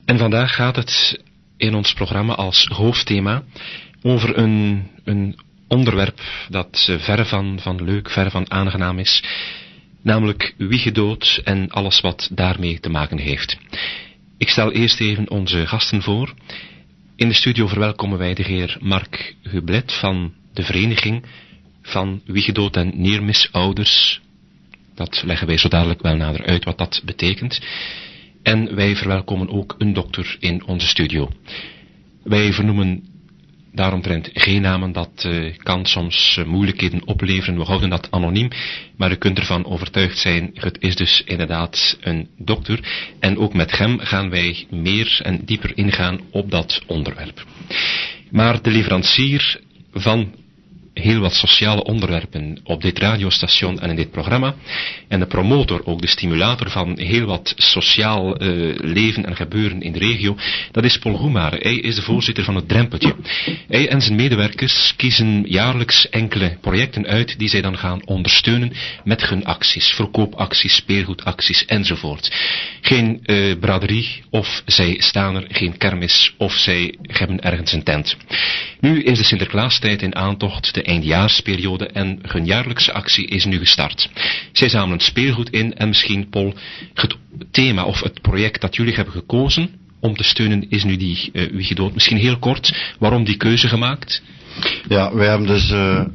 En vandaag gaat het in ons programma als hoofdthema over een onderwerp dat verre van leuk, verre van aangenaam is. Namelijk wiegedood en alles wat daarmee te maken heeft. Ik stel eerst even onze gasten voor. In de studio verwelkomen wij de heer Mark Hublet van de Vereniging van Wiegedood en Neermisouders. Dat leggen wij zo dadelijk wel nader uit wat dat betekent. En wij verwelkomen ook een dokter in onze studio. Wij vernoemen daaromtrent geen namen, dat kan soms moeilijkheden opleveren. We houden dat anoniem, maar u kunt ervan overtuigd zijn, het is dus inderdaad een dokter. En ook met hem gaan wij meer en dieper ingaan op dat onderwerp. Maar de leverancier van heel wat sociale onderwerpen op dit radiostation en in dit programma, en de promotor, ook de stimulator van heel wat sociaal leven en gebeuren in de regio, dat is Paul Goemare. Hij is de voorzitter van het Drempeltje. Hij en zijn medewerkers kiezen jaarlijks enkele projecten uit die zij dan gaan ondersteunen met gunacties, verkoopacties, speelgoedacties enzovoort. Geen braderie, of zij staan er, geen kermis, of zij hebben ergens een tent. Nu is de Sinterklaastijd in aantocht, de eindjaarsperiode, en hun jaarlijkse actie is nu gestart. Zij zamelen speelgoed in en misschien, Paul, het thema of het project dat jullie hebben gekozen om te steunen is nu die wiegedood. Misschien heel kort, waarom die keuze gemaakt? Ja, wij hebben dus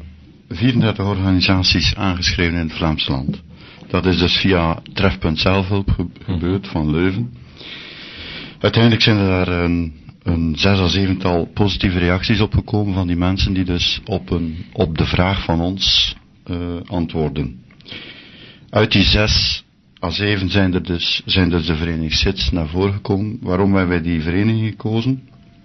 34 organisaties aangeschreven in het Vlaamse land. Dat is dus via Trefpunt Zelfhulp gebeurd van Leuven. Uiteindelijk zijn er daar een 6 à 7-tal positieve reacties opgekomen van die mensen die dus op de vraag van ons antwoorden. Uit die 6 à 7 zijn dus de vereniging SIDS naar voren gekomen. Waarom hebben wij die vereniging gekozen?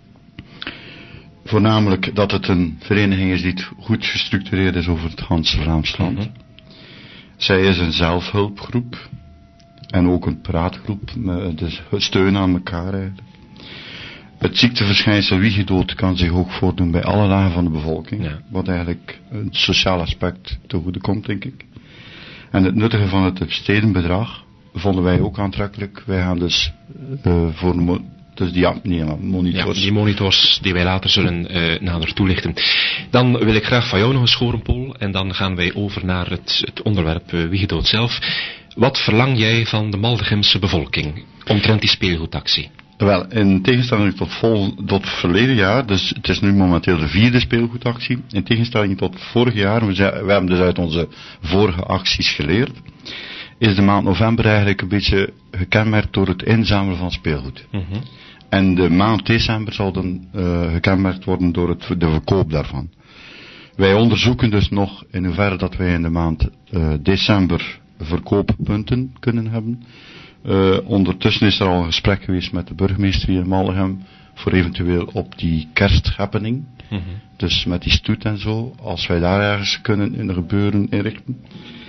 Voornamelijk dat het een vereniging is die goed gestructureerd is over het ganse Vlaams land. Zij is een zelfhulpgroep en ook een praatgroep, dus steun aan elkaar eigenlijk. Het ziekteverschijnsel wiegedood kan zich ook voordoen bij alle lagen van de bevolking. Ja. Wat eigenlijk een sociaal aspect te goede komt, denk ik. En het nuttige van het stedenbedrag vonden wij ook aantrekkelijk. Wij gaan dus voor monitors. Ja, die monitors die wij later zullen nader toelichten. Dan wil ik graag van jou nog eens horen, Paul. En dan gaan wij over naar het onderwerp wiegedood zelf. Wat verlang jij van de Maldegemse bevolking omtrent die speelgoedactie? Wel, in tegenstelling tot verleden jaar, dus het is nu momenteel de 4e speelgoedactie, in tegenstelling tot vorig jaar, we hebben dus uit onze vorige acties geleerd, is de maand november eigenlijk een beetje gekenmerkt door het inzamelen van speelgoed. En de maand december zal dan gekenmerkt worden door de verkoop daarvan. Wij onderzoeken dus nog in hoeverre dat wij in de maand december verkooppunten kunnen hebben. Ondertussen is er al een gesprek geweest met de burgemeester hier in Maldegem voor eventueel op die kersthappening. Dus met die stoet en zo, als wij daar ergens kunnen in de gebeuren inrichten.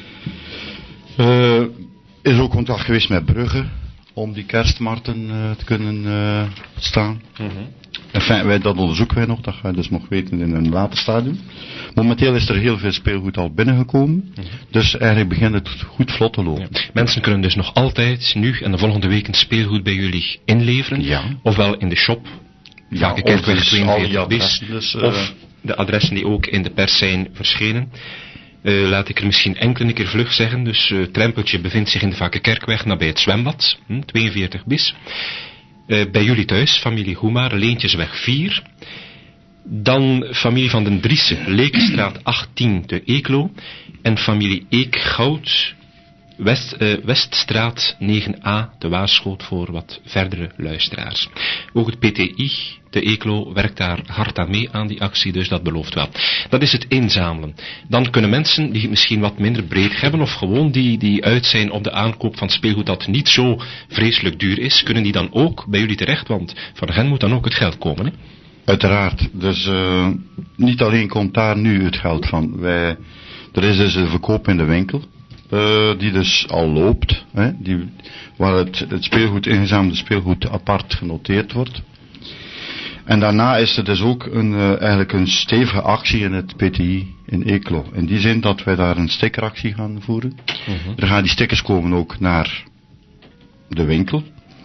Is ook contact geweest met Brugge om die kerstmarkten te kunnen staan. Enfin, dat onderzoeken wij nog, dat ga je dus nog weten in een later stadium. Momenteel is er heel veel speelgoed al binnengekomen, dus eigenlijk begint het goed vlot te lopen. Ja. Mensen kunnen dus nog altijd nu en de volgende weken speelgoed bij jullie inleveren, ofwel in de shop, Vakenkerkweg 42 bis, of de adressen die ook in de pers zijn verschenen. Laat ik er misschien enkele keer vlug zeggen. Dus het Drempeltje bevindt zich in de Vakenkerkweg nabij het zwembad, 42 bis. Bij jullie thuis, familie Goemare, Leentjesweg 4. Dan familie van den Driessen, Lekenstraat 18 te Eeklo. En familie Eekgoud, Weststraat 9a te Waarschoot voor wat verdere luisteraars. Ook het PTI te Eeklo werkt daar hard aan mee aan die actie, dus dat belooft wel. Dat is het inzamelen. Dan kunnen mensen die het misschien wat minder breed hebben, of gewoon die uit zijn op de aankoop van speelgoed dat niet zo vreselijk duur is, kunnen die dan ook bij jullie terecht, want van hen moet dan ook het geld komen, hè? Uiteraard. Dus niet alleen komt daar nu het geld van. Er is dus een verkoop in de winkel. Die dus al loopt, waar het speelgoed, ingezamelde speelgoed apart genoteerd wordt. En daarna is er dus ook eigenlijk een stevige actie in het PTI in Eeklo. In die zin dat wij daar een stickeractie gaan voeren. Er gaan die stickers komen ook naar de winkel.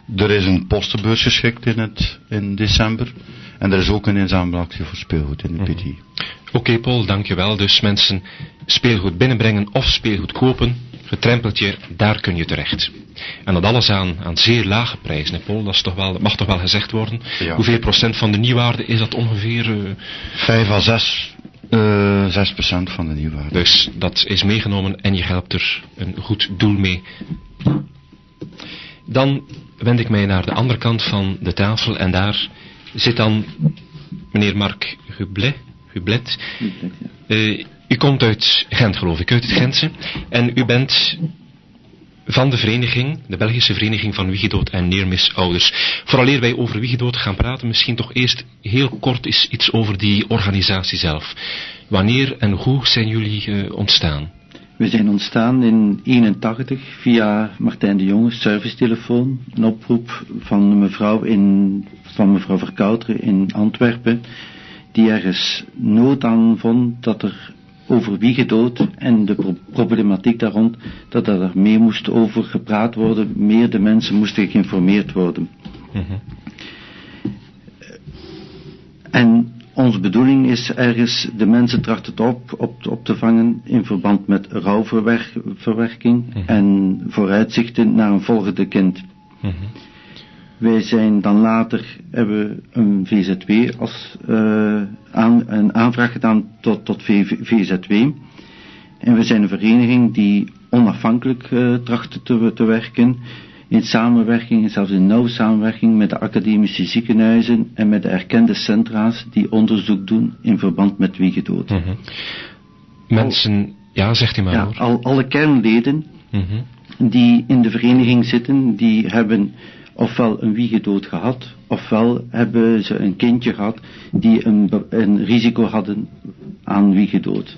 Er is een postenbeurs geschikt in december. En er is ook een inzamelactie voor speelgoed in de PT. Oké, Paul, dankjewel. Dus mensen, speelgoed binnenbrengen of speelgoed kopen, getrempeltje, daar kun je terecht. En dat alles aan zeer lage prijzen, hè, Paul, dat mag toch wel gezegd worden. Ja. Hoeveel procent van de nieuwwaarde is dat ongeveer? 5 à 6% van de nieuwwaarde. Dus dat is meegenomen en je helpt er een goed doel mee. Dan wend ik mij naar de andere kant van de tafel en daar zit dan meneer Mark Hublet. U komt uit Gent, geloof ik, uit het Gentse. En u bent van de vereniging, de Belgische Vereniging van Wiegedood en Neermisouders. Vooraleer wij over Wiegedood gaan praten, misschien toch eerst heel kort iets over die organisatie zelf. Wanneer en hoe zijn jullie ontstaan? We zijn ontstaan in 1981 via Martijn de Jonge, servicetelefoon, een oproep van mevrouw Verkouteren in Antwerpen, die ergens nood aan vond dat er over Wiegedood en de problematiek daar rond, dat er meer moest over gepraat worden, meer de mensen moesten geïnformeerd worden. En onze bedoeling is ergens de mensen trachten op te vangen in verband met rouwverwerking en vooruitzichten naar een volgende kind. Wij zijn dan later, hebben een VZW een aanvraag gedaan tot VZW. En we zijn een vereniging die onafhankelijk tracht te werken. In samenwerking, en zelfs in nauwe samenwerking met de academische ziekenhuizen en met de erkende centra's die onderzoek doen in verband met Wiegedood. Mensen, ja, zegt u maar hoor. Alle kernleden die in de vereniging zitten, die hebben ofwel een Wiegedood gehad, ofwel hebben ze een kindje gehad die een risico hadden aan Wiegedood.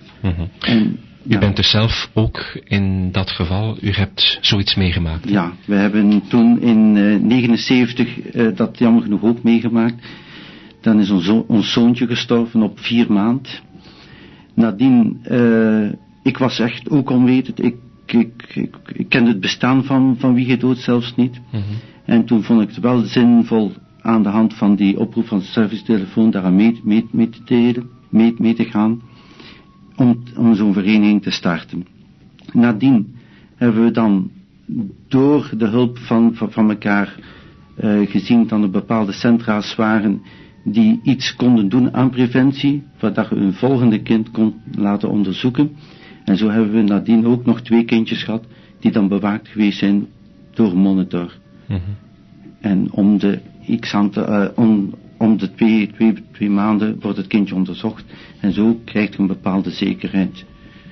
U bent dus zelf ook in dat geval, u hebt zoiets meegemaakt? Ja, we hebben toen in 1979 dat jammer genoeg ook meegemaakt. Dan is ons zoontje gestorven op 4 maanden. Nadien, ik was echt ook onwetend, ik kende het bestaan van Wiegedood zelfs niet. En toen vond ik het wel zinvol aan de hand van die oproep van de servicetelefoon daaraan mee te gaan. Om zo'n vereniging te starten. Nadien hebben we dan door de hulp van elkaar gezien dat er bepaalde centra's waren die iets konden doen aan preventie, zodat je een volgende kind kon laten onderzoeken. En zo hebben we nadien ook nog 2 kindjes gehad die dan bewaakt geweest zijn door een monitor. En om de om de twee maanden wordt het kindje onderzocht en zo krijgt je een bepaalde zekerheid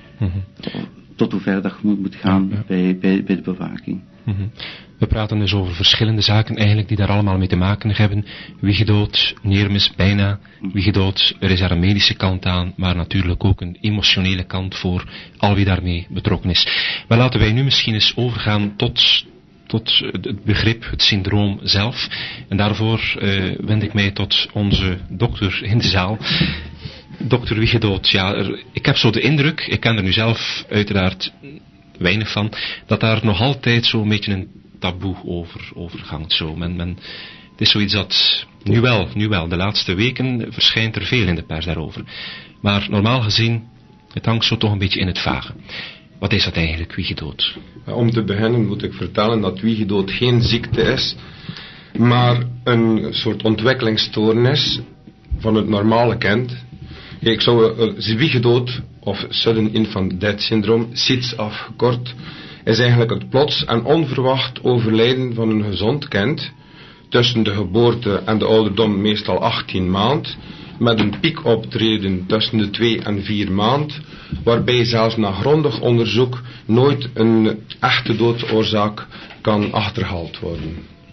tot hoe ver dat je moet gaan bij de bewaking. We praten dus over verschillende zaken eigenlijk die daar allemaal mee te maken hebben. Wiegedood, neermis, bijna Wiegedood. Er is daar een medische kant aan, maar natuurlijk ook een emotionele kant voor al wie daarmee betrokken is. Maar laten wij nu misschien eens overgaan tot het begrip, het syndroom zelf. En daarvoor wend ik mij tot onze dokter in de zaal. Dokter Wiegedood, ja, ik heb zo de indruk, ik ken er nu zelf uiteraard weinig van, dat daar nog altijd zo'n beetje een taboe over hangt. Zo. Het is zoiets dat, nu wel, de laatste weken verschijnt er veel in de pers daarover. Maar normaal gezien, het hangt zo toch een beetje in het vage. Wat is dat eigenlijk, Wiegedood? Om te beginnen moet ik vertellen dat Wiegedood geen ziekte is, maar een soort ontwikkelingsstoornis van het normale kind. Ik zou Wiegedood of Sudden Infant Death Syndrome, SIDS afgekort, is eigenlijk het plots en onverwacht overlijden van een gezond kind tussen de geboorte en de ouderdom meestal 18 maand, met een piekoptreden tussen de 2 en 4 maand, waarbij zelfs na grondig onderzoek nooit een echte doodsoorzaak kan achterhaald worden.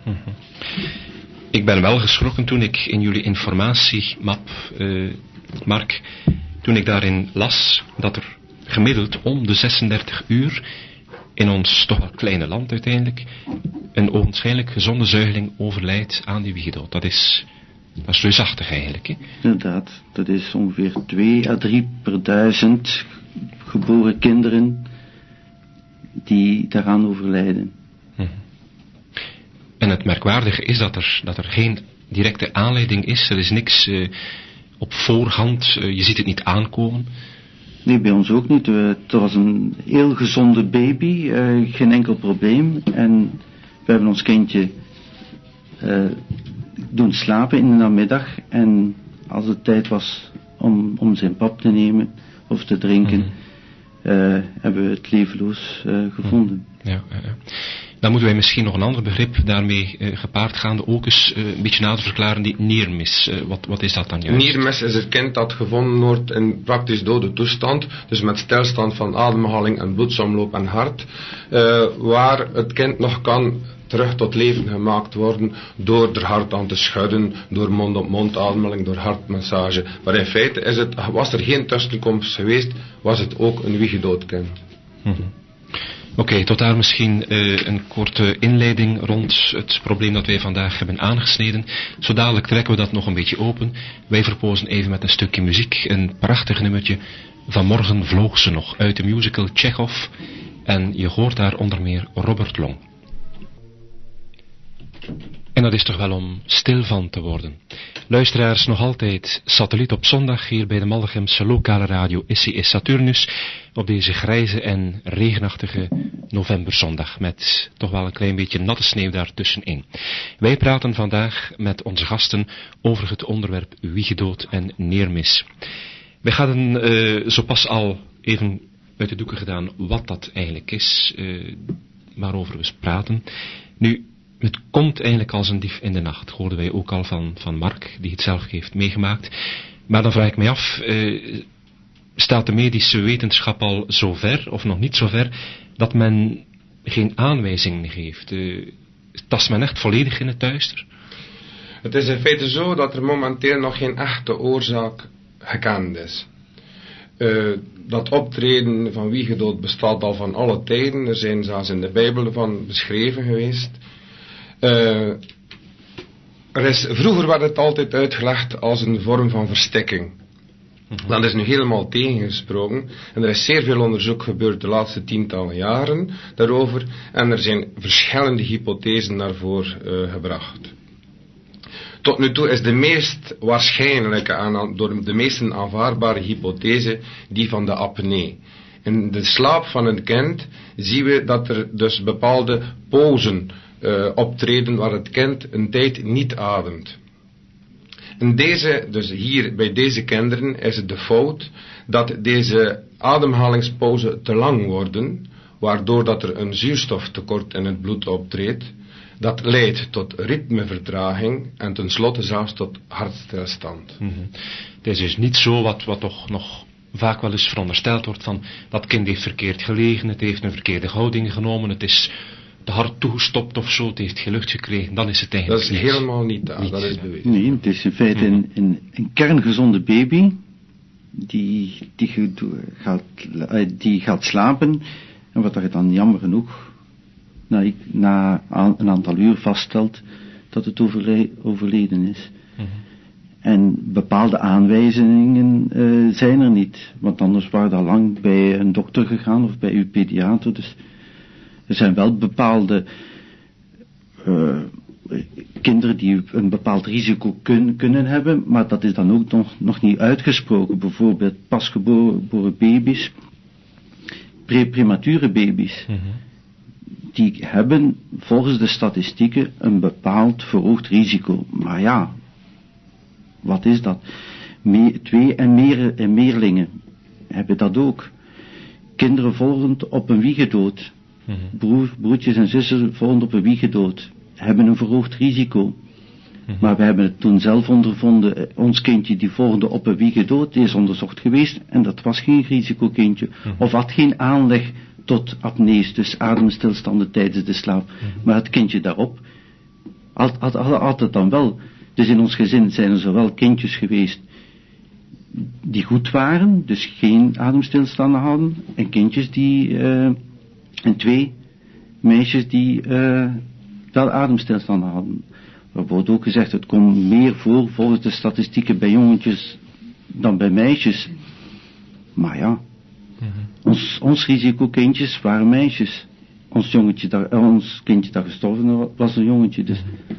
Ik ben wel geschrokken toen ik in jullie informatiemap, Mark, toen ik daarin las dat er gemiddeld om de 36 uur in ons toch wel kleine land uiteindelijk een ogenschijnlijk gezonde zuigeling overlijdt aan die Wiegedood. Dat is reusachtig eigenlijk. Hè? Inderdaad, dat is ongeveer 2 à 3 per 1000 geboren kinderen die daaraan overlijden. En het merkwaardige is dat er geen directe aanleiding is. Er is niks op voorhand. Je ziet het niet aankomen. Nee, bij ons ook niet. Het was een heel gezonde baby. Geen enkel probleem. En we hebben ons kindje doen slapen in de namiddag. En als het tijd was om zijn pap te nemen of te drinken, hebben we het levenloos gevonden. Ja. Dan moeten wij misschien nog een ander begrip daarmee gepaard gaande ook eens een beetje nader verklaren, die neermis. Wat is dat dan juist? Neermis is het kind dat gevonden wordt in praktisch dode toestand, dus met stilstand van ademhaling en bloedsomloop en hart, waar het kind nog kan terug tot leven gemaakt worden door er hart aan te schudden, door mond-op-mond ademhaling, door hartmassage. Maar in feite was er geen tussenkomst geweest, was het ook een wiegedood kind. Oké, tot daar misschien een korte inleiding rond het probleem dat wij vandaag hebben aangesneden. Zo dadelijk trekken we dat nog een beetje open. Wij verpozen even met een stukje muziek, een prachtig nummertje. Vanmorgen vloog ze nog uit de musical Tchekhov. En je hoort daar onder meer Robert Long. En dat is toch wel om stil van te worden. Luisteraars, nog altijd Satelliet op zondag hier bij de Mallegemse lokale radio SCS Saturnus op deze grijze en regenachtige novemberzondag met toch wel een klein beetje natte sneeuw daartussenin. Wij praten vandaag met onze gasten over het onderwerp wiegedood en neermis. Wij hadden zo pas al even uit de doeken gedaan wat dat eigenlijk is, waarover we praten. Nu, het komt eigenlijk als een dief in de nacht, hoorden wij ook al van Mark, die het zelf heeft meegemaakt. Maar dan vraag ik mij af, staat de medische wetenschap al zo ver, of nog niet zo ver, dat men geen aanwijzingen geeft? Tast men echt volledig in het duister? Het is in feite zo dat er momenteel nog geen echte oorzaak gekend is. Dat optreden van wiegedood bestaat al van alle tijden. Er zijn zelfs in de Bijbel van beschreven geweest. Vroeger werd het altijd uitgelegd als een vorm van verstikking. Dat is nu helemaal tegengesproken. En er is zeer veel onderzoek gebeurd de laatste tientallen jaren daarover. En er zijn verschillende hypothesen daarvoor gebracht. Tot nu toe is de meest waarschijnlijke, door de meesten aanvaardbare hypothese die van de apnee. In de slaap van een kind zien we dat er dus bepaalde pauzen optreden waar het kind een tijd niet ademt. En dus hier bij deze kinderen is het de fout dat deze ademhalingspauzen te lang worden, waardoor dat er een zuurstoftekort in het bloed optreedt. Dat leidt tot ritmevertraging en tenslotte zelfs tot hartstilstand. Het is dus niet zo wat toch nog vaak wel eens verondersteld wordt van dat kind heeft verkeerd gelegen, het heeft een verkeerde houding genomen, het is te hard toegestopt of zo, het heeft geen lucht gekregen, dan is het eigenlijk dat is helemaal niet dat is bewezen. Nee, het is in feite een kerngezonde baby die gaat slapen en wat er dan jammer genoeg na een aantal uur vaststelt dat het overleden is. En bepaalde aanwijzingen zijn er niet, want anders waren we al lang bij een dokter gegaan of bij uw pediater. Dus er zijn wel bepaalde kinderen die een bepaald risico kunnen hebben, maar dat is dan ook nog niet uitgesproken. Bijvoorbeeld pasgeboren baby's, premature baby's. Die hebben volgens de statistieken een bepaald verhoogd risico. Maar ja, wat is dat? 2 en meerlingen hebben dat ook. Kinderen volgend op een wiegedood. Broertjes en zussen volgend op een wiegedood. Hebben een verhoogd risico. Maar we hebben het toen zelf ondervonden. Ons kindje die volgende op een wiegedood, die is onderzocht geweest. En dat was geen risicokindje. Of had geen aanleg tot apnees, dus ademstilstanden tijdens de slaap. Maar het kindje daarop had het dan wel. Dus in ons gezin zijn er zowel kindjes geweest die goed waren, dus geen ademstilstanden hadden, en kindjes en 2 meisjes die wel ademstilstanden hadden. Er wordt ook gezegd, het komt meer voor volgens de statistieken bij jongetjes dan bij meisjes. Maar ja, ons risicokindjes waren meisjes. ons kindje dat gestorven was een jongetje. Dus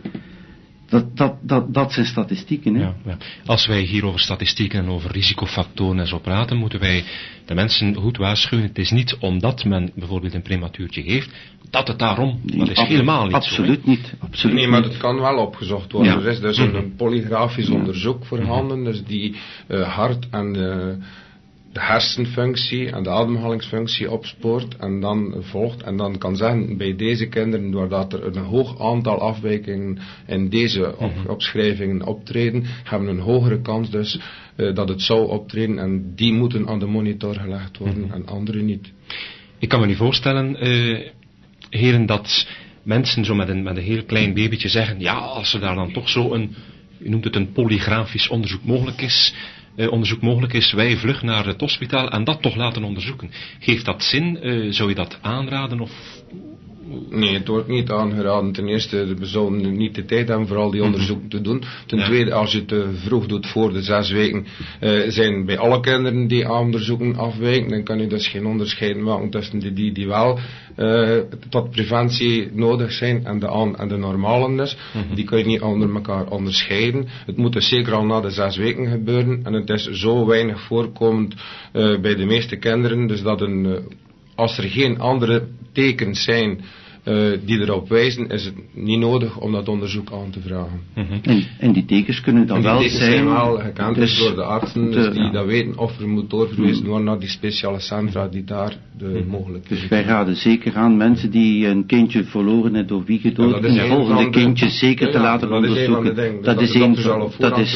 dat zijn statistieken. Hè? Ja. Als wij hier over statistieken en over risicofactoren en zo praten, moeten wij de mensen goed waarschuwen. Het is niet omdat men bijvoorbeeld een prematuurtje geeft, dat het daarom, dat is helemaal niet absoluut zo. Niet. Absoluut nee, maar niet. het kan wel opgezocht worden. Ja. Er is dus een polygrafisch onderzoek voorhanden, dus die hart en de hersenfunctie en de ademhalingsfunctie opspoort en dan volgt en dan kan zeggen bij deze kinderen, doordat er een hoog aantal afwijkingen in deze opschrijvingen optreden, hebben een hogere kans dus dat het zou optreden en die moeten aan de monitor gelegd worden en andere niet. Ik kan me niet voorstellen, heren, dat mensen zo met een heel klein babytje zeggen, ja, als er daar dan toch zo u noemt het een polygrafisch onderzoek mogelijk is, wij vlug naar het hospitaal en dat toch laten onderzoeken. Geeft dat zin? Zou je dat aanraden? Of? Nee, het wordt niet aangeraden. Ten eerste, we zouden niet de tijd hebben voor al die onderzoeken te doen. Ten tweede, als je het te vroeg doet voor de 6 weken, zijn bij alle kinderen die onderzoeken afwijken, dan kan je dus geen onderscheid maken tussen die wel tot preventie nodig zijn en de normalen dus. Die kun je niet onder elkaar onderscheiden. Het moet dus zeker al na de 6 weken gebeuren en het is zo weinig voorkomend bij de meeste kinderen, dus dat als er geen andere tekens zijn die erop wijzen, is het niet nodig om dat onderzoek aan te vragen. En die tekens kunnen dan wel zijn... Die tekens zijn wel gekend dus door de artsen, dus die dat weten of er moet doorverwezen worden naar die speciale centra die daar de mogelijkheden. Dus wij raden zeker aan mensen die een kindje verloren hebben door wiegedood, een volgende kindje zeker te laten onderzoeken. Dat is een van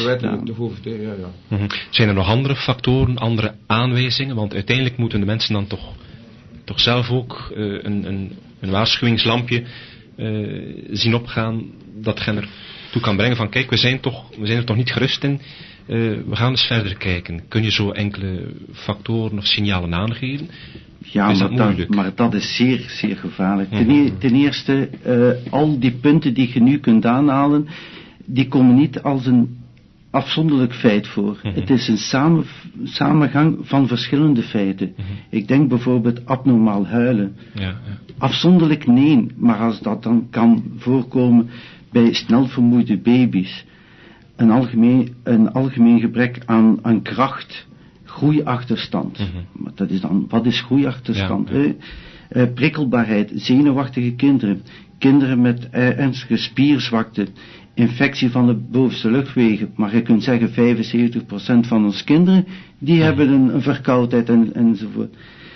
de Zijn er nog andere factoren, andere aanwijzingen? Want uiteindelijk moeten de mensen dan toch zelf ook een waarschuwingslampje zien opgaan dat hen ertoe kan brengen van kijk, we zijn er toch niet gerust in, we gaan eens verder kijken. Kun je zo enkele factoren of signalen aangeven? Ja, maar dat is zeer, zeer gevaarlijk. Ten eerste, al die punten die je nu kunt aanhalen, die komen niet als een afzonderlijk feit voor. Het is een samengang van verschillende feiten. Ik denk bijvoorbeeld abnormaal huilen. Afzonderlijk nee, maar als dat dan kan voorkomen bij snel vermoeide baby's, een algemeen gebrek aan kracht, groeiachterstand. Maar dat is dan, wat is groeiachterstand? Prikkelbaarheid, zenuwachtige kinderen met ernstige spierzwakte, infectie van de bovenste luchtwegen, maar je kunt zeggen 75% van onze kinderen, die hebben een verkoudheid enzovoort.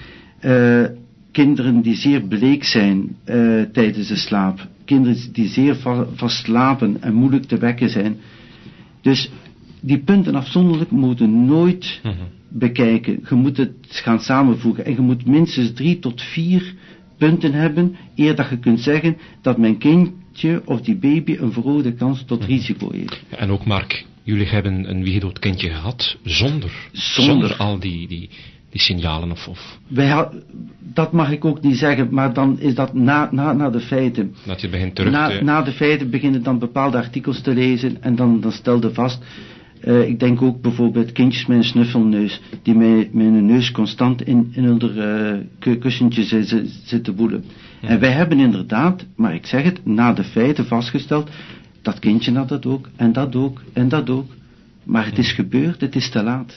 Kinderen die zeer bleek zijn tijdens de slaap, kinderen die zeer verslapen en moeilijk te wekken zijn. Dus die punten afzonderlijk moeten nooit bekijken. Je moet het gaan samenvoegen en je moet minstens 3 tot 4 punten hebben, eer dat je kunt zeggen dat mijn kindje of die baby een verhoogde kans tot risico heeft. Ja, en ook Mark, jullie hebben een wiegedood kindje gehad zonder al die signalen of... Dat mag ik ook niet zeggen, maar dan is dat na de feiten. Dat je begint terug na de feiten beginnen dan bepaalde artikels te lezen en dan stelde vast. Ik denk ook bijvoorbeeld kindjes met een snuffelneus, die met hun neus constant in hun kussentje zitten woelen. En wij hebben inderdaad, maar ik zeg het, na de feiten vastgesteld, dat kindje had dat ook, en dat ook, en dat ook. Maar het is gebeurd, het is te laat.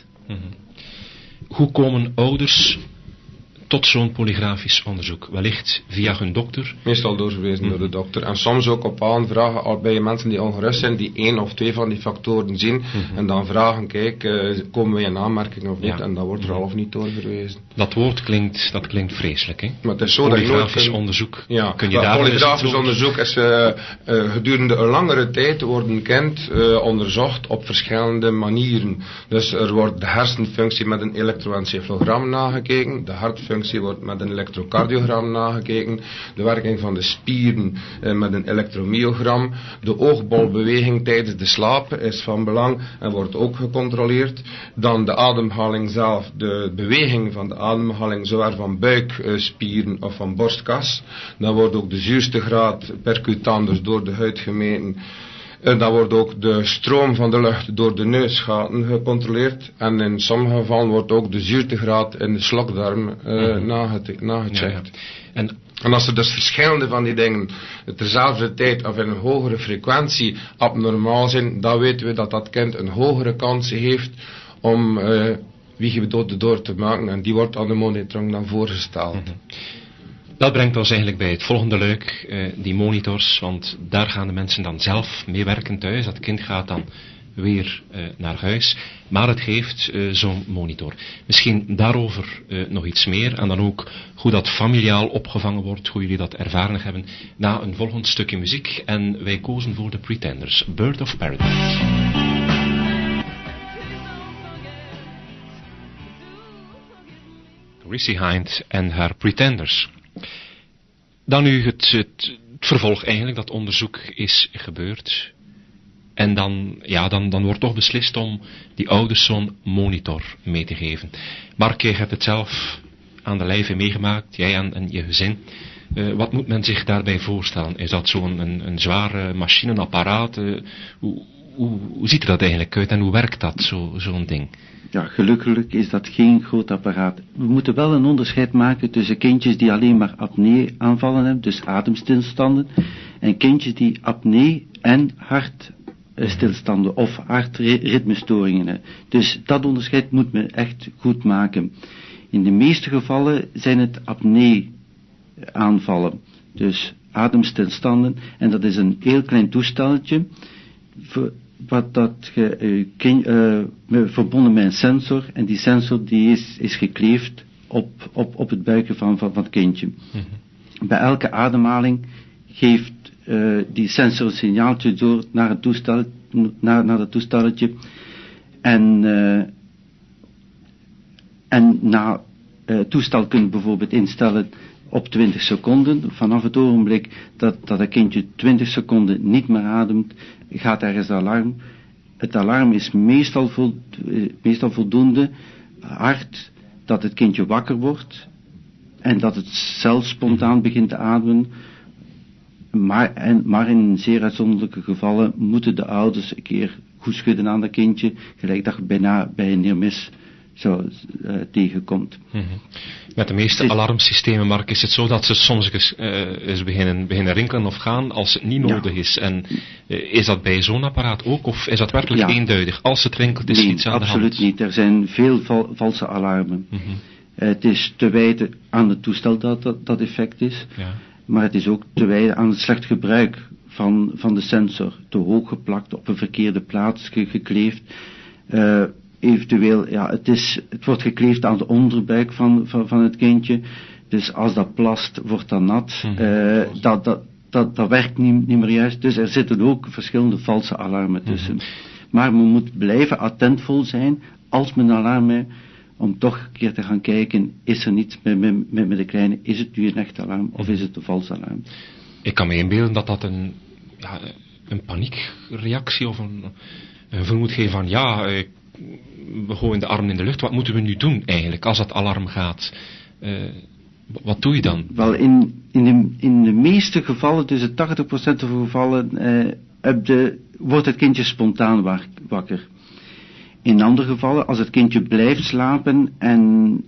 Hoe komen ouders tot zo'n polygrafisch onderzoek? Wellicht via hun dokter? Meestal doorverwezen door de dokter. En soms ook op aanvragen al bij mensen die ongerust zijn, die 1 of 2 van die factoren zien. En dan vragen, kijk, komen wij in aanmerking of niet? Ja. En dan wordt er al of niet doorverwezen. Dat woord klinkt vreselijk, hè? Maar het is zo polygrafisch onderzoek. Ja, kun je daar polygrafisch onderzoek is gedurende een langere tijd wordt een kind onderzocht op verschillende manieren. Dus er wordt de hersenfunctie met een elektroencefalogram nagekeken, de hartfunctie wordt met een elektrocardiogram nagekeken, de werking van de spieren met een elektromyogram, de oogbolbeweging tijdens de slaap is van belang en wordt ook gecontroleerd. Dan de ademhaling zelf, de beweging van de ademhaling, zowel van buikspieren of van borstkas. Dan wordt ook de zuurtegraad percutant, dus door de huid gemeten. En dan wordt ook de stroom van de lucht door de neusgaten gecontroleerd. En in sommige gevallen wordt ook de zuurtegraad in de slokdarm nagecheckt. Ja. En als er dus verschillende van die dingen terzelfde tijd of in een hogere frequentie abnormaal zijn, dan weten we dat dat kind een hogere kans heeft om wiegedood door te maken. En die wordt aan de monitoring dan voorgesteld. Mm-hmm. Dat brengt ons eigenlijk bij het volgende luik, die monitors, want daar gaan de mensen dan zelf mee werken thuis. Dat kind gaat dan weer naar huis, maar het geeft zo'n monitor. Misschien daarover nog iets meer en dan ook hoe dat familiaal opgevangen wordt, hoe jullie dat ervaren hebben, na een volgend stukje muziek. En wij kozen voor de Pretenders, Bird of Paradise. Chrissie Hynde en haar Pretenders. Dan nu het vervolg eigenlijk, dat onderzoek is gebeurd. En dan wordt toch beslist om die ouders zo'n monitor mee te geven. Mark, jij hebt het zelf aan de lijve meegemaakt, jij en je gezin. Wat moet men zich daarbij voorstellen? Is dat zo'n een zware machine, een apparaat? Hoe ziet er dat eigenlijk uit en hoe werkt dat, zo'n ding? Ja, gelukkig is dat geen groot apparaat. We moeten wel een onderscheid maken tussen kindjes die alleen maar apnee-aanvallen hebben, dus ademstilstanden, en kindjes die apnee en hartstilstanden of hartritmestoringen hebben. Dus dat onderscheid moet men echt goed maken. In de meeste gevallen zijn het apnee-aanvallen, dus ademstilstanden, en dat is een heel klein toestelletje, verbonden met een sensor, en die sensor die is gekleefd op het buikje van het kindje. Mm-hmm. Bij elke ademhaling geeft die sensor een signaaltje door naar het toestelletje en na het toestel kun je bijvoorbeeld instellen op 20 seconden. Vanaf het ogenblik dat een kindje 20 seconden niet meer ademt, gaat ergens alarm. Het alarm is meestal voldoende hard dat het kindje wakker wordt en dat het zelf spontaan begint te ademen. Maar in zeer uitzonderlijke gevallen moeten de ouders een keer goed schudden aan dat kindje, gelijk dat je bijna bij een neermis zo tegenkomt. Mm-hmm. Met de meeste alarmsystemen, Mark, is het zo dat ze soms eens beginnen rinkelen of gaan als het niet nodig is. En is dat bij zo'n apparaat ook, of is dat werkelijk eenduidig? Als het rinkelt, is iets aan de hand? Absoluut niet. Er zijn veel valse alarmen. Mm-hmm. Het is te wijten aan het toestel dat effect is, maar het is ook te wijten aan het slecht gebruik van de sensor. Te hoog geplakt, op een verkeerde plaats gekleefd. Eventueel, het wordt gekleefd aan de onderbuik van het kindje. Dus als dat plast, wordt dat nat. Dat werkt niet meer juist. Dus er zitten ook verschillende valse alarmen tussen. Mm-hmm. Maar men moet blijven attentvol zijn als men alarm heeft, om toch een keer te gaan kijken, is er niets met de kleine, is het nu een echt alarm of is het een vals alarm? Ik kan me inbeelden dat een paniekreactie of een gevoel moet geven van we gooien de armen in de lucht. Wat moeten we nu doen eigenlijk als dat alarm gaat? Wat doe je dan? Wel, in de meeste gevallen, dus 80% van de gevallen, wordt het kindje spontaan wakker. In andere gevallen, als het kindje blijft slapen en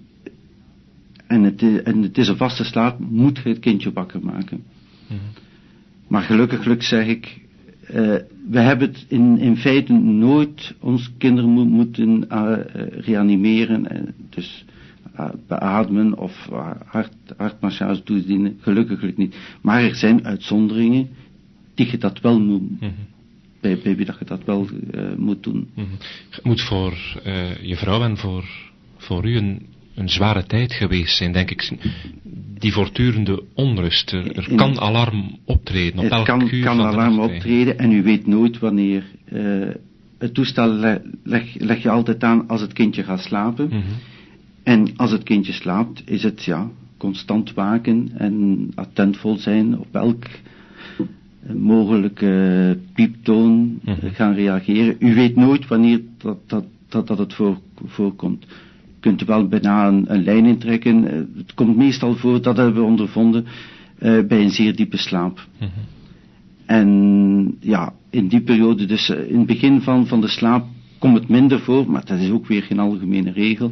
het is een vaste slaap, moet je het kindje wakker maken. Mm-hmm. Maar gelukkig zeg ik, we hebben het in feite nooit ons kinderen moeten reanimeren, dus beademen of hartmassage toedienen, gelukkig niet. Maar er zijn uitzonderingen die je dat wel moet, bij wie dat je dat wel moet doen. Het moet voor je vrouw en voor u een zware tijd geweest zijn, denk ik. Die voortdurende onrust. Er kan alarm optreden. Op elk uur kan alarm optreden en u weet nooit wanneer. Het toestel leg je altijd aan als het kindje gaat slapen. Mm-hmm. En als het kindje slaapt, is het constant waken en attentvol zijn op elk mogelijke pieptoon gaan reageren. U weet nooit wanneer dat het voorkomt. Je kunt wel bijna een lijn intrekken. Het komt meestal voor, dat hebben we ondervonden, bij een zeer diepe slaap. En ja, in die periode, dus in het begin van de slaap, komt het minder voor, maar dat is ook weer geen algemene regel.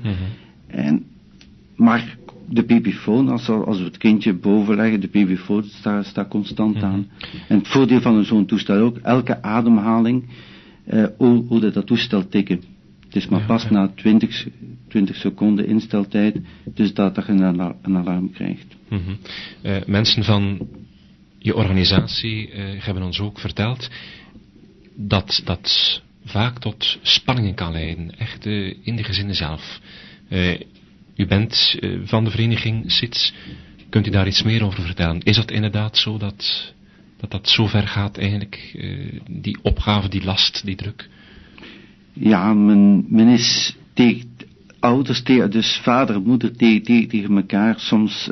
Maar de babyfoon, als we het kindje boven leggen, de babyfoon staat constant aan. En het voordeel van zo'n toestel ook, elke ademhaling hoorde dat toestel tikken. Het is maar pas na 20 seconden insteltijd, dus dat je een alarm krijgt. Mensen van je organisatie hebben ons ook verteld dat vaak tot spanningen kan leiden, echt in de gezinnen zelf. U bent van de vereniging SIDS, kunt u daar iets meer over vertellen? Is dat inderdaad zo dat zo ver gaat eigenlijk, die opgave, die last, die druk? Ja, men is tegen ouders, dus vader en moeder tegen elkaar soms,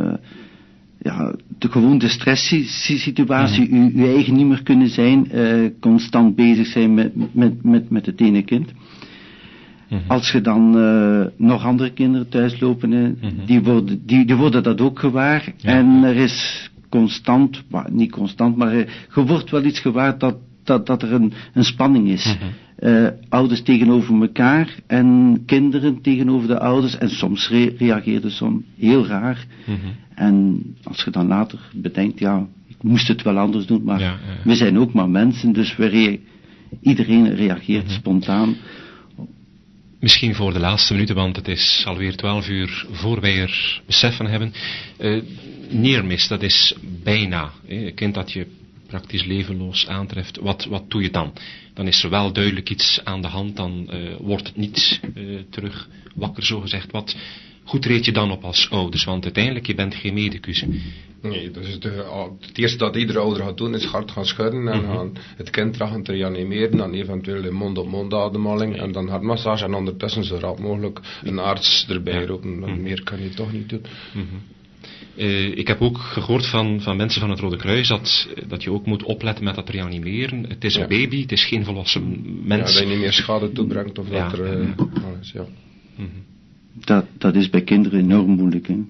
de stresssituatie, uw eigen niet meer kunnen zijn, constant bezig zijn met het ene kind. Als je dan nog andere kinderen thuis lopen, die worden dat ook gewaar. En er is constant, niet constant, maar je wordt wel iets gewaar dat er een spanning is. Ouders tegenover elkaar en kinderen tegenover de ouders. En soms reageerden ze heel raar. En als je dan later bedenkt, ik moest het wel anders doen, maar we zijn ook maar mensen, dus iedereen reageert spontaan. Misschien voor de laatste minuten, want het is alweer 12 uur voor wij er besef van hebben. Neermis, dat is bijna. Een kind dat je praktisch levenloos aantreft. Wat doe je dan? Dan is er wel duidelijk iets aan de hand, dan wordt het niet terug wakker, zogezegd. Wat goed treed je dan op als ouders? Want uiteindelijk, je bent geen medicus. Nee, dus het eerste dat iedere ouder gaat doen is hard gaan schudden en gaan het kind trachten te reanimeren, dan eventueel een mond-op-mond ademhaling en dan hartmassage en ondertussen zo rap mogelijk een arts erbij roepen. Meer kan je toch niet doen. Ik heb ook gehoord van mensen van het Rode Kruis dat je ook moet opletten met dat reanimeren. Het is een baby, het is geen volwassen mens. Ja, dat je niet meer schade toebrengt of dat er alles, Dat is bij kinderen enorm moeilijk, hè.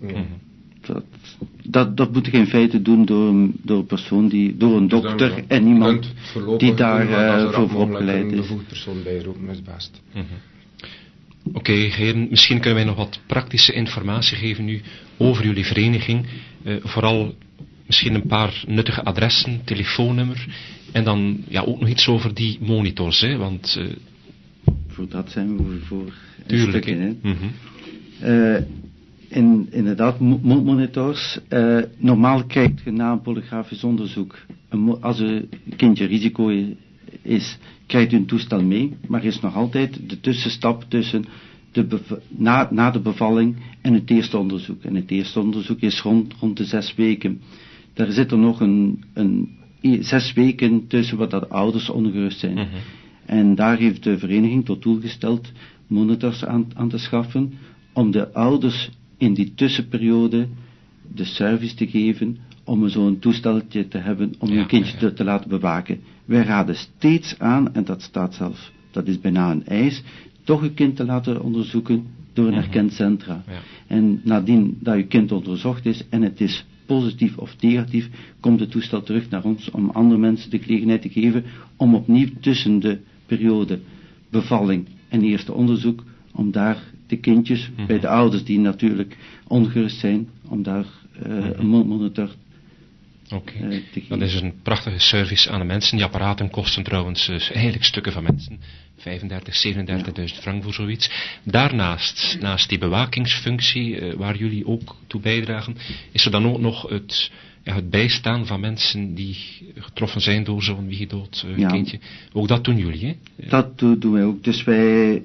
Dat moet je in feite doen door een persoon door een dokter en iemand die daar voor opgeleid is. Een bevoegd persoon bijroepen is best. Oké, heren, misschien kunnen wij nog wat praktische informatie geven nu over jullie vereniging. Vooral misschien een paar nuttige adressen, telefoonnummer en dan ook nog iets over die monitors, hè, want... voor dat zijn we voor tuurlijk, stukken, hè. Inderdaad, monitors. Normaal krijgt je na een polygrafisch onderzoek, als een kindje risico is, krijgt u een toestel mee, maar er is nog altijd de tussenstap tussen na de bevalling en het eerste onderzoek. En het eerste onderzoek is rond de 6 weken. Daar zit er nog een 6 weken tussen wat dat ouders ongerust zijn. En daar heeft de vereniging tot doel gesteld monitors aan te schaffen, om de ouders in die tussenperiode de service te geven om zo'n toesteltje te hebben om een kindje te laten bewaken. Wij raden steeds aan, en dat is bijna een eis, toch een kind te laten onderzoeken door een erkend centra. En nadien dat je kind onderzocht is en het is positief of negatief, komt het toestel terug naar ons om andere mensen de gelegenheid te geven om opnieuw tussen de periode bevalling en eerste onderzoek, om daar de kindjes, bij de ouders die natuurlijk ongerust zijn, om daar een monitor te geven. Dat is een prachtige service aan de mensen. Die apparaten kosten trouwens eigenlijk stukken van mensen. 35, 37.000 frank voor zoiets. Daarnaast, naast die bewakingsfunctie, waar jullie ook toe bijdragen, is er dan ook nog het bijstaan van mensen die getroffen zijn door zo'n wiegedood kindje. Ook dat doen jullie, hè? Dat doen wij ook. Dus wij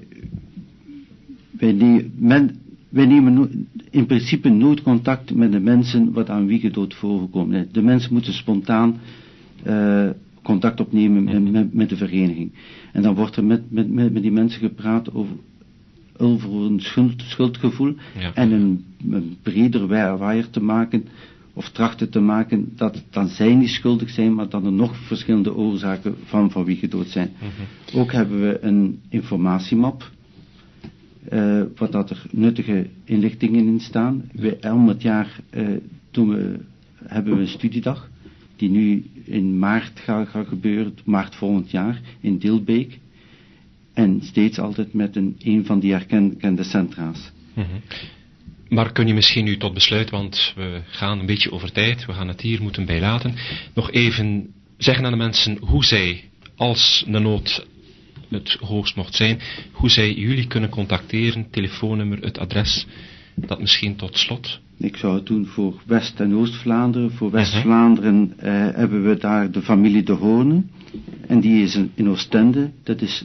nemen in principe nooit contact met de mensen wat aan wiegedood voorgekomen is. De mensen moeten spontaan contact opnemen met de vereniging. En dan wordt er met die mensen gepraat over een schuldgevoel en een breder waaier te maken, of trachten te maken, dat dan zij niet schuldig zijn, maar dat er nog verschillende oorzaken van wiegedood zijn. Ook hebben we een informatiemap, wat dat er nuttige inlichtingen in staan. Om het jaar hebben we een studiedag, die nu in maart gaat gebeuren, maart volgend jaar, in Dilbeek. En steeds altijd met een van die erkende centra's. Mm-hmm. Maar kun je misschien nu tot besluit, want we gaan een beetje over tijd, we gaan het hier moeten bijlaten, nog even zeggen aan de mensen hoe zij, als de nood het hoogst mocht zijn, hoe zij jullie kunnen contacteren, telefoonnummer, het adres, dat misschien tot slot. Ik zou het doen voor West- en Oost-Vlaanderen. Voor West-Vlaanderen hebben we daar de familie De Hoorne. En die is in Oostende. Dat is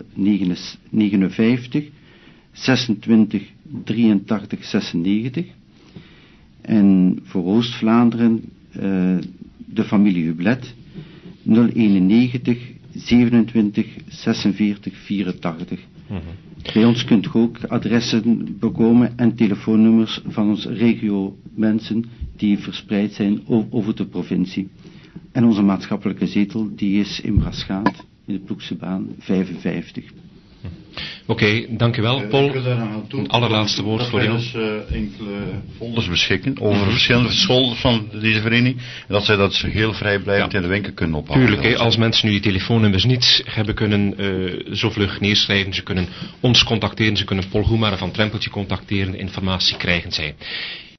059 26 83 96. En voor Oost-Vlaanderen de familie Hublet. 091 27 46 84. Bij ons kunt u ook adressen bekomen en telefoonnummers van onze regio mensen die verspreid zijn over de provincie. En onze maatschappelijke zetel die is in Braschaat, in de Ploegsebaan 55. Oké, dank u wel, Paul. Een allerlaatste woord voor jou. Dus enkele folders beschikken over verschillende scholen van deze vereniging. En dat zij dat heel vrijblijvend in de winkel kunnen ophalen. Tuurlijk, als mensen nu die telefoonnummers niet hebben kunnen zo vlug neerschrijven, ze kunnen ons contacteren, ze kunnen Paul Goemare van Trempeltje contacteren, informatie krijgen zij.